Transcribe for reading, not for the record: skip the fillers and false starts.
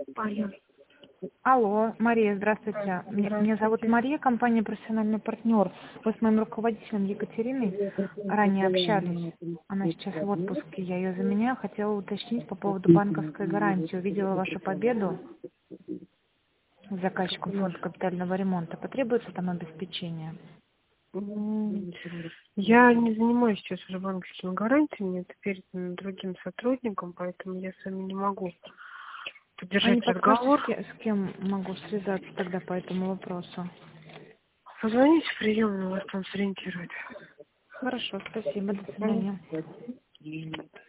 Алло. Алло, Мария, здравствуйте. Меня зовут Мария, компания «Профессиональный партнер». Вы с моим руководителем Екатериной ранее общались. Она сейчас в отпуске, я ее заменяю. Хотела уточнить по поводу банковской гарантии. Увидела вашу победу с заказчиком фонда капитального ремонта. Потребуется там обеспечение? Я не занимаюсь сейчас уже банковскими гарантиями, это передано другим сотрудникам, поэтому я с вами не могу А поддержать не подскажете, разговор. с кем могу связаться тогда по этому вопросу? Позвоните в приемную, вас там сориентируют. Хорошо, спасибо, до свидания.